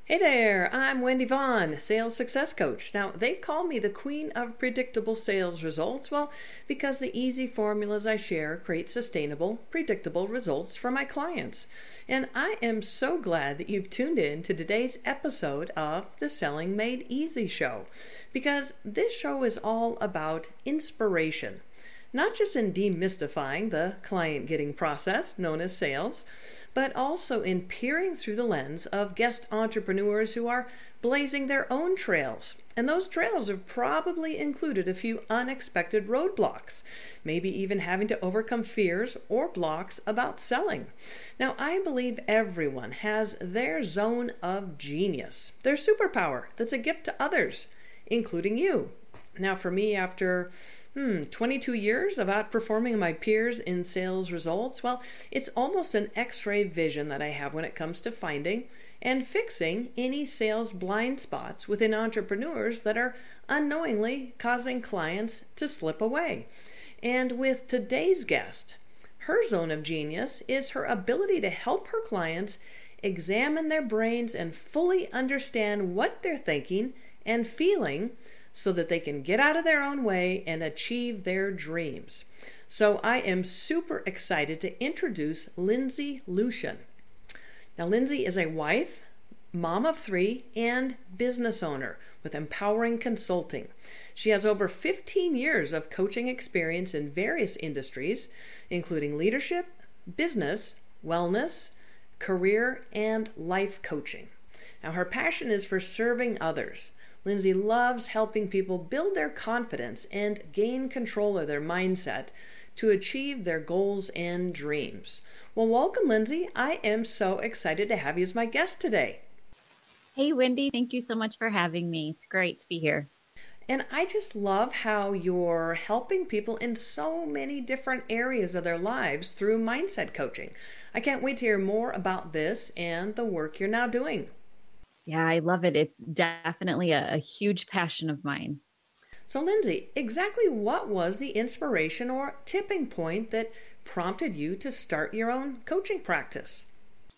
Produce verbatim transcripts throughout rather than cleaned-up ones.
Hey there, I'm Wendy Vaughn, Sales Success Coach. Now, they call me the Queen of Predictable Sales Results, well, because the easy formulas I share create sustainable, predictable results for my clients. And I am so glad that you've tuned in to today's episode of the Selling Made Easy show, because this show is all about inspiration. Not just in demystifying the client getting process known as sales, but also in peering through the lens of guest entrepreneurs who are blazing their own trails. And those trails have probably included a few unexpected roadblocks, maybe even having to overcome fears or blocks about selling. Now, I believe everyone has their zone of genius, their superpower that's a gift to others, including you. Now, for me, after Hmm, twenty-two years of outperforming my peers in sales results, well, it's almost an x-ray vision that I have when it comes to finding and fixing any sales blind spots within entrepreneurs that are unknowingly causing clients to slip away. And with today's guest, her zone of genius is her ability to help her clients examine their brains and fully understand what they're thinking and feeling so that they can get out of their own way and achieve their dreams. So I am super excited to introduce Lindsay Lucian. Now, Lindsay is a wife, mom of three, and business owner with Empowering Consulting. She has over fifteen years of coaching experience in various industries, including leadership, business, wellness, career, and life coaching. Now, her passion is for serving others. Lindsay loves helping people build their confidence and gain control of their mindset to achieve their goals and dreams. Well, welcome, Lindsay. I am so excited to have you as my guest today. Hey, Wendy. Thank you so much for having me. It's great to be here. And I just love how you're helping people in so many different areas of their lives through mindset coaching. I can't wait to hear more about this and the work you're now doing. Yeah, I love it. It's definitely a, a huge passion of mine. So, Lindsay, exactly what was the inspiration or tipping point that prompted you to start your own coaching practice?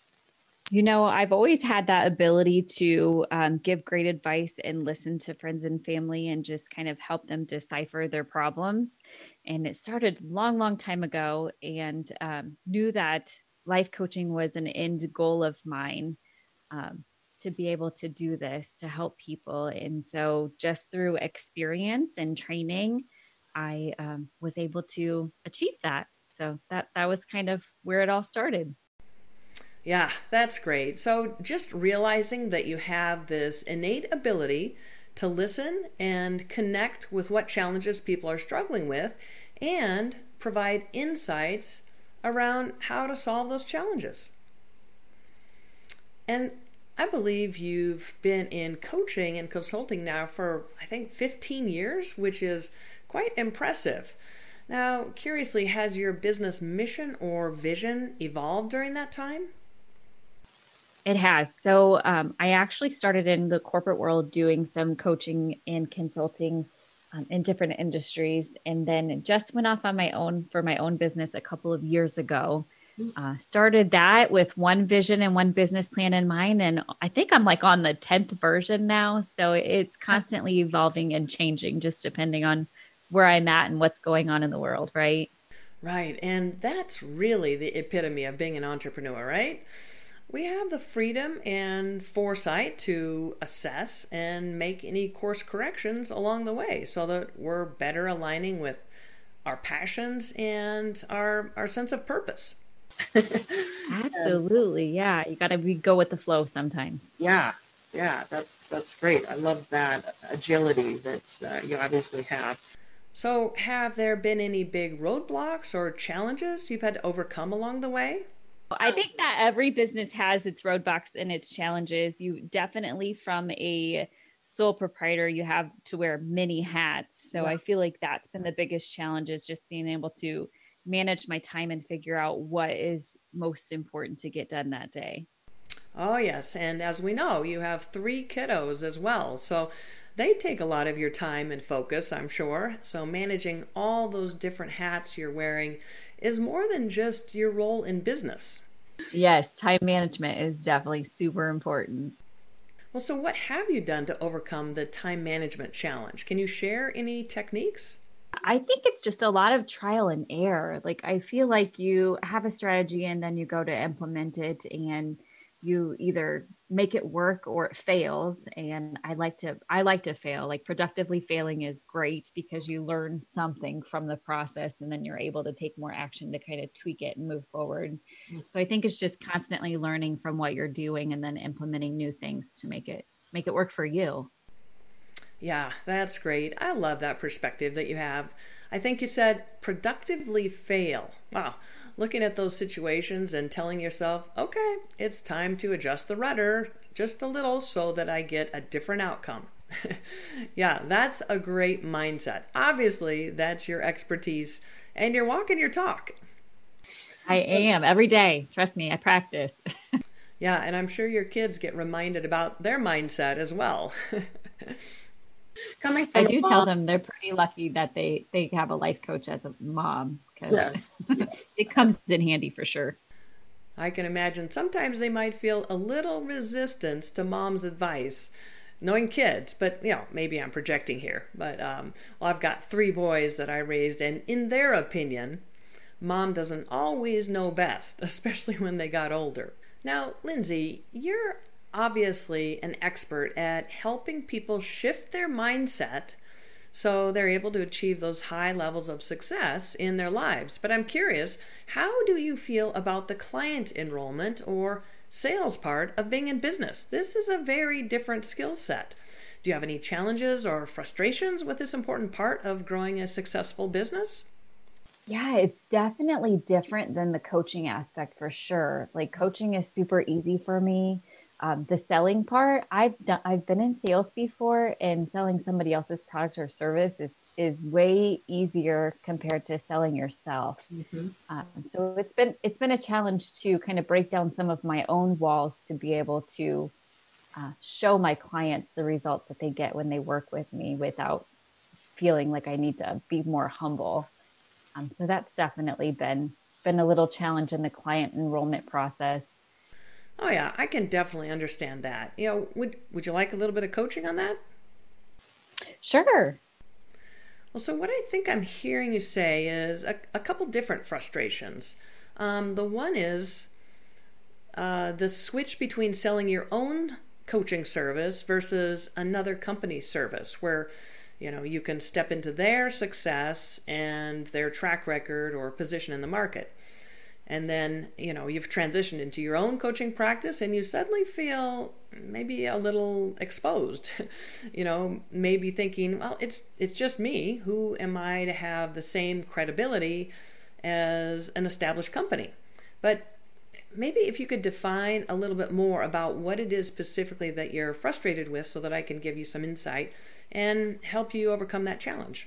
You know, I've always had that ability to um, give great advice and listen to friends and family and just kind of help them decipher their problems. And it started long, long time ago, and um, knew that life coaching was an end goal of mine. Um, to be able to do this to help people. And so just through experience and training, I um, was able to achieve that. So that that was kind of where it all started. Yeah, that's great. So just realizing that you have this innate ability to listen and connect with what challenges people are struggling with and provide insights around how to solve those challenges. And I believe you've been in coaching and consulting now for, I think, fifteen years, which is quite impressive. Now, curiously, has your business mission or vision evolved during that time? It has. So um, I actually started in the corporate world doing some coaching and consulting um, in different industries, and then just went off on my own for my own business a couple of years ago. Uh, started that with one vision and one business plan in mind. And I think I'm like on the tenth version now. So it's constantly evolving and changing just depending on where I'm at and what's going on in the world, right? Right. And that's really the epitome of being an entrepreneur, right? We have the freedom and foresight to assess and make any course corrections along the way so that we're better aligning with our passions and our, our sense of purpose. Absolutely. Yeah. You got to be go with the flow sometimes. Yeah. Yeah. That's, that's great. I love that agility that uh, you obviously have. So have there been any big roadblocks or challenges you've had to overcome along the way? I think that every business has its roadblocks and its challenges. You definitely, from a sole proprietor, you have to wear many hats. So Yeah. I feel like that's been the biggest challenge, is just being able to manage my time and figure out what is most important to get done that day. Oh, yes. And as we know, you have three kiddos as well. So they take a lot of your time and focus, I'm sure. So managing all those different hats you're wearing is more than just your role in business. Yes, time management is definitely super important. Well, so what have you done to overcome the time management challenge? Can you share any techniques? I think it's just a lot of trial and error. Like I feel like you have a strategy and then you go to implement it and you either make it work or it fails. And I like to I like to fail. Like productively failing is great because you learn something from the process and then you're able to take more action to kind of tweak it and move forward. So I think it's just constantly learning from what you're doing and then implementing new things to make it make it work for you. Yeah, that's great. I love that perspective that you have. I think you said productively fail. Wow. Looking at those situations and telling yourself, okay, it's time to adjust the rudder just a little so that I get a different outcome. Yeah, that's a great mindset. Obviously, that's your expertise and you're walking your talk. I am every day. Trust me, I practice. Yeah, and I'm sure your kids get reminded about their mindset as well. Coming I from do a tell mom, them they're pretty lucky that they they have a life coach as a mom because yes, yes. it comes in handy for sure. I can imagine sometimes they might feel a little resistance to mom's advice, knowing kids, but you know, maybe I'm projecting here. But um, well, I've got three boys that I raised, and in their opinion, mom doesn't always know best, especially when they got older. Now, Lindsay, you're obviously an expert at helping people shift their mindset so they're able to achieve those high levels of success in their lives. But I'm curious, how do you feel about the client enrollment or sales part of being in business? This is a very different skill set. Do you have any challenges or frustrations with this important part of growing a successful business? Yeah, it's definitely different than the coaching aspect for sure. Like coaching is super easy for me. Um, the selling part, I've done, I've been in sales before, and selling somebody else's product or service is is way easier compared to selling yourself. Mm-hmm. Um, so it's been it's been a challenge to kind of break down some of my own walls to be able to uh, show my clients the results that they get when they work with me without feeling like I need to be more humble. Um, so that's definitely been been a little challenge in the client enrollment process. Oh yeah, I can definitely understand that. You know, would would you like a little bit of coaching on that? Sure. Well, so what I think I'm hearing you say is a, a couple different frustrations. Um, the one is uh, the switch between selling your own coaching service versus another company's service, where you know you can step into their success and their track record or position in the market. And then, you know, you've transitioned into your own coaching practice and you suddenly feel maybe a little exposed, you know, maybe thinking, well, it's it's just me. Who am I to have the same credibility as an established company? But maybe if you could define a little bit more about what it is specifically that you're frustrated with so that I can give you some insight and help you overcome that challenge.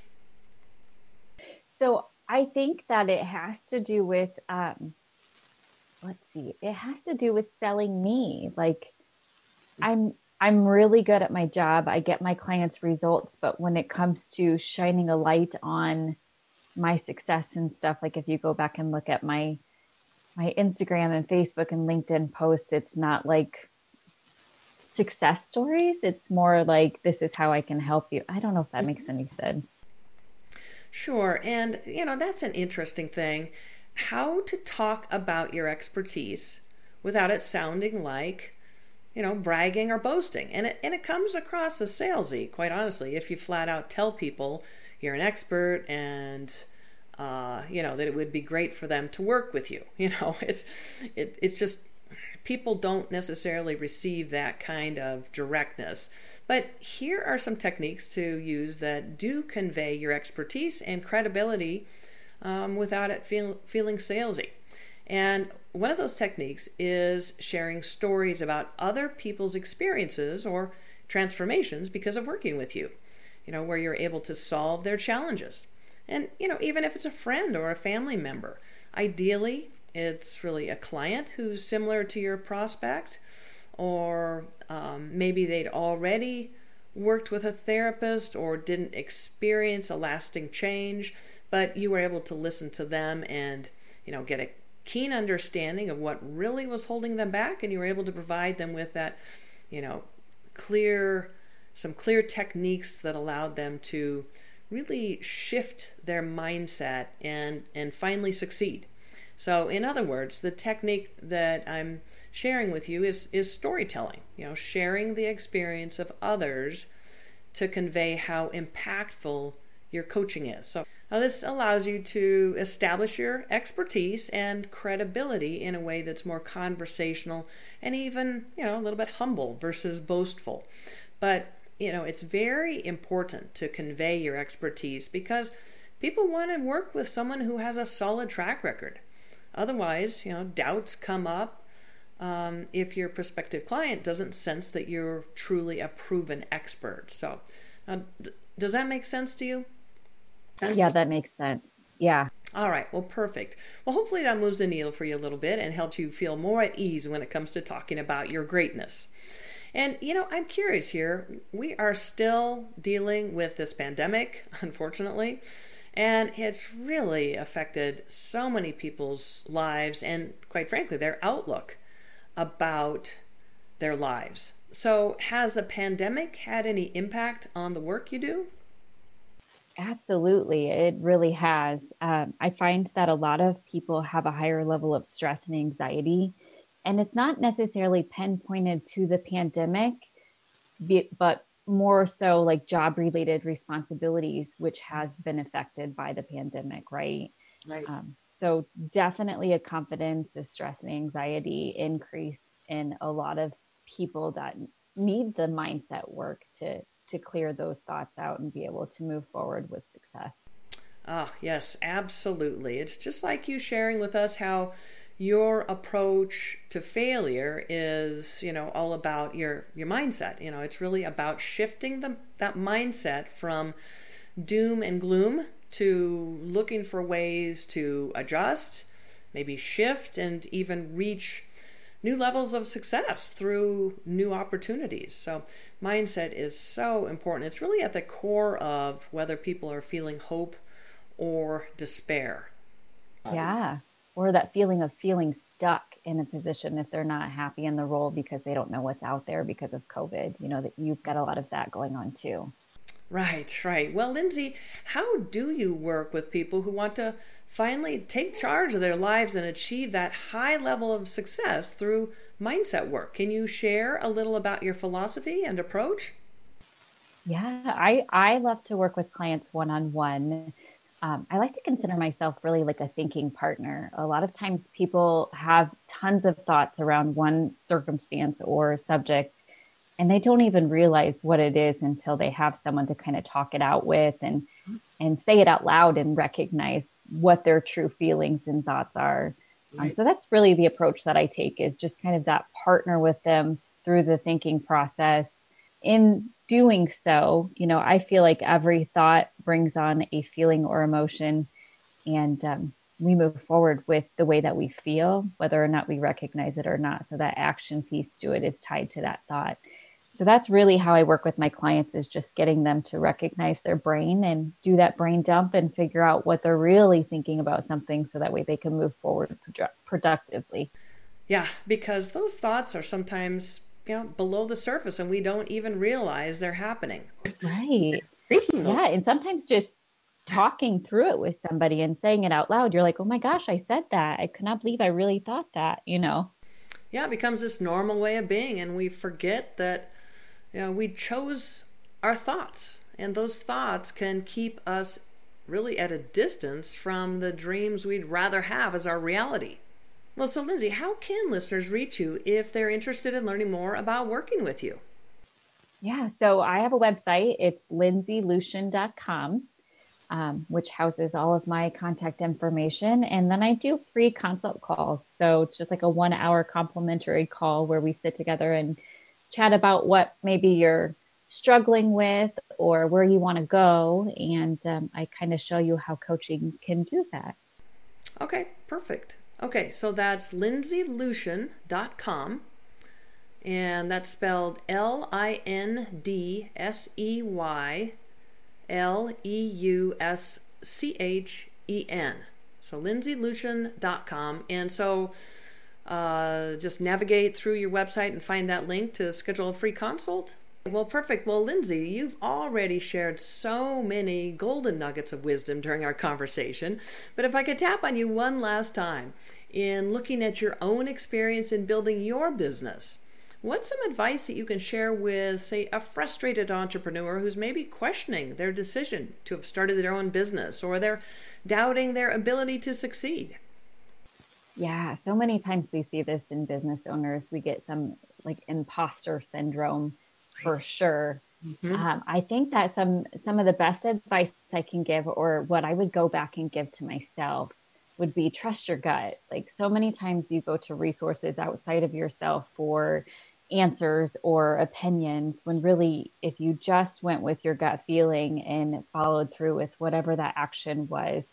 So I think that it has to do with, um, let's see, it has to do with selling me. Like I'm, I'm really good at my job. I get my clients results, but when it comes to shining a light on my success and stuff, like if you go back and look at my, my Instagram and Facebook and LinkedIn posts, it's not like success stories. It's more like, this is how I can help you. I don't know if that makes any sense. Sure. And, you know, that's an interesting thing. How to talk about your expertise without it sounding like, you know, bragging or boasting. And it, and it comes across as salesy, quite honestly, if you flat out tell people you're an expert and, uh, you know, that it would be great for them to work with you. You know, it's, it, it's just, people don't necessarily receive that kind of directness. But here are some techniques to use that do convey your expertise and credibility um, without it feel, feeling salesy. And one of those techniques is sharing stories about other people's experiences or transformations because of working with you, you know, where you're able to solve their challenges. And, you know, even if it's a friend or a family member, ideally, it's really a client who's similar to your prospect, or um, maybe they'd already worked with a therapist or didn't experience a lasting change, but you were able to listen to them and, you know, get a keen understanding of what really was holding them back, and you were able to provide them with that, you know, clear, some clear techniques that allowed them to really shift their mindset and, and finally succeed. So in other words, the technique that I'm sharing with you is, is storytelling, you know, sharing the experience of others to convey how impactful your coaching is. So now this allows you to establish your expertise and credibility in a way that's more conversational and even, you know, a little bit humble versus boastful. But, you know, it's very important to convey your expertise because people want to work with someone who has a solid track record. Otherwise, you know, doubts come up um, if your prospective client doesn't sense that you're truly a proven expert. So uh, d- does that make sense to you? Yeah, that makes sense. Yeah. All right. Well, perfect. Well, hopefully that moves the needle for you a little bit and helps you feel more at ease when it comes to talking about your greatness. And, you know, I'm curious here. We are still dealing with this pandemic, unfortunately, and it's really affected so many people's lives and, quite frankly, their outlook about their lives. So has the pandemic had any impact on the work you do? Absolutely. It really has. Um, I find that a lot of people have a higher level of stress and anxiety, and it's not necessarily pinpointed to the pandemic, be- but more so like job related responsibilities, which has been affected by the pandemic, right? Right. Um, so definitely a confidence, a stress and anxiety increase in a lot of people that need the mindset work to to clear those thoughts out and be able to move forward with success. Oh, yes, absolutely. It's just like you sharing with us how your approach to failure is, you know, all about your your mindset. You know, it's really about shifting the, that mindset from doom and gloom to looking for ways to adjust, maybe shift, and even reach new levels of success through new opportunities. So mindset is so important. It's really at the core of whether people are feeling hope or despair. Yeah. Or that feeling of feeling stuck in a position if they're not happy in the role because they don't know what's out there because of COVID. You know, that you've got a lot of that going on too. Right, right. Well, Lindsay, how do you work with people who want to finally take charge of their lives and achieve that high level of success through mindset work? Can you share a little about your philosophy and approach? Yeah, I, I love to work with clients one-on-one. Um, I like to consider myself really like a thinking partner. A lot of times people have tons of thoughts around one circumstance or subject, and they don't even realize what it is until they have someone to kind of talk it out with and and say it out loud and recognize what their true feelings and thoughts are. Um, Right. so that's really the approach that I take, is just kind of that partner with them through the thinking process. In doing so, you know, I feel like every thought brings on a feeling or emotion, and um, we move forward with the way that we feel, whether or not we recognize it or not. So that action piece to it is tied to that thought. So that's really how I work with my clients, is just getting them to recognize their brain and do that brain dump and figure out what they're really thinking about something, so that way they can move forward produ- productively. Yeah, because those thoughts are sometimes, you know, below the surface and we don't even realize they're happening. Right. Thinking those. Yeah. And sometimes just talking through it with somebody and saying it out loud, you're like, oh my gosh, I said that. I could not believe I really thought that, you know? Yeah, it becomes this normal way of being and we forget that, you know, we chose our thoughts, and those thoughts can keep us really at a distance from the dreams we'd rather have as our reality. Well, so Lindsay, how can listeners reach you if they're interested in learning more about working with you? Yeah. So I have a website. It's lindsay lucian dot com, um, which houses all of my contact information. And then I do free consult calls. So it's just like a one hour complimentary call where we sit together and chat about what maybe you're struggling with or where you want to go. And um, I kind of show you how coaching can do that. Okay, perfect. Okay, so that's lindsay lucian dot com, and that's spelled L I N D S E Y L E U S C H E N. So lindsay lucian dot com. And so uh, just navigate through your website and find that link to schedule a free consult. Well, perfect. Well, Lindsay, you've already shared so many golden nuggets of wisdom during our conversation. But if I could tap on you one last time in looking at your own experience in building your business, what's some advice that you can share with, say, a frustrated entrepreneur who's maybe questioning their decision to have started their own business, or they're doubting their ability to succeed? Yeah, so many times we see this in business owners. We get some like imposter syndrome for sure. Mm-hmm. Um, I think that some some of the best advice I can give, or what I would go back and give to myself, would be trust your gut. Like, so many times you go to resources outside of yourself for answers or opinions, when really, if you just went with your gut feeling and followed through with whatever that action was,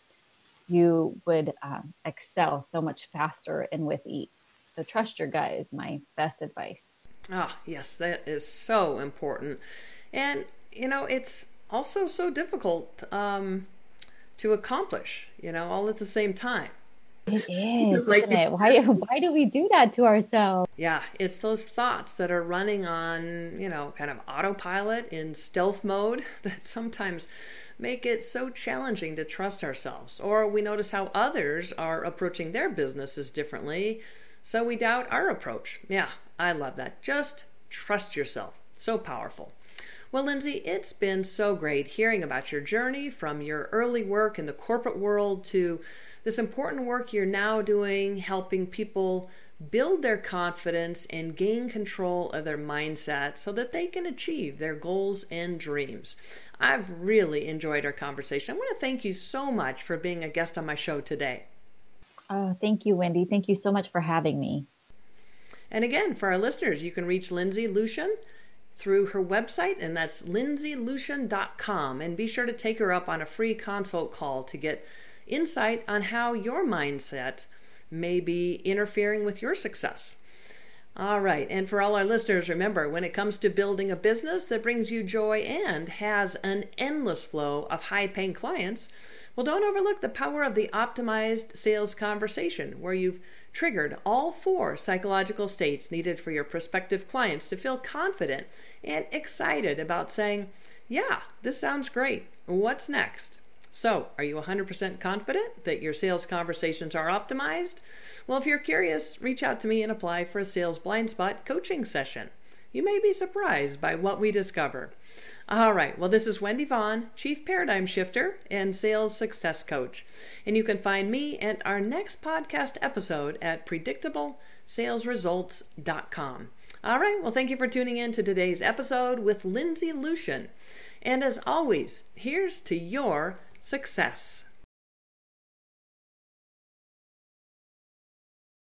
you would um, excel so much faster and with ease. So trust your gut is my best advice. Ah, yes, that is so important. And, you know, it's also so difficult um, to accomplish, you know, all at the same time. It is, like, isn't it? Why, why do we do that to ourselves? Yeah, it's those thoughts that are running on, you know, kind of autopilot in stealth mode that sometimes make it so challenging to trust ourselves. Or we notice how others are approaching their businesses differently, so we doubt our approach. Yeah, I love that. Just trust yourself. So powerful. Well, Lindsay, it's been so great hearing about your journey from your early work in the corporate world to this important work you're now doing, helping people build their confidence and gain control of their mindset so that they can achieve their goals and dreams. I've really enjoyed our conversation. I want to thank you so much for being a guest on my show today. Oh, thank you, Wendy. Thank you so much for having me. And again, for our listeners, you can reach Lindsay Lucian through her website, and that's lindsay lucian dot com. And be sure to take her up on a free consult call to get insight on how your mindset may be interfering with your success. All right. And for all our listeners, remember, when it comes to building a business that brings you joy and has an endless flow of high-paying clients, well, don't overlook the power of the optimized sales conversation, where you've triggered all four psychological states needed for your prospective clients to feel confident and excited about saying, yeah, this sounds great. What's next? So, are you one hundred percent confident that your sales conversations are optimized? Well, if you're curious, reach out to me and apply for a Sales Blind Spot coaching session. You may be surprised by what we discover. All right. Well, this is Wendy Vaughn, Chief Paradigm Shifter and Sales Success Coach. And you can find me and our next podcast episode at predictable sales results dot com. All right. Well, thank you for tuning in to today's episode with Lindsay Lucian. And as always, here's to your success.